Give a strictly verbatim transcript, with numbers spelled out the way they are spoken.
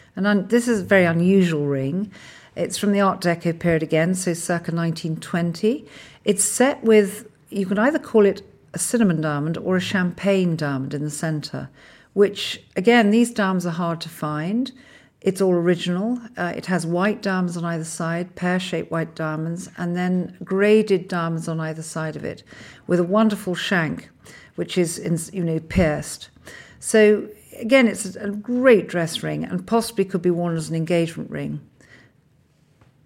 And un- this is a very unusual ring. It's from the Art Deco period again, so circa nineteen twenty. It's set with, you can either call it a cinnamon diamond or a champagne diamond in the centre, which, again, these diamonds are hard to find. It's all original. Uh, it has white diamonds on either side, pear-shaped white diamonds, and then graded diamonds on either side of it, with a wonderful shank, which is, in, you know, pierced. So, again, it's a great dress ring and possibly could be worn as an engagement ring.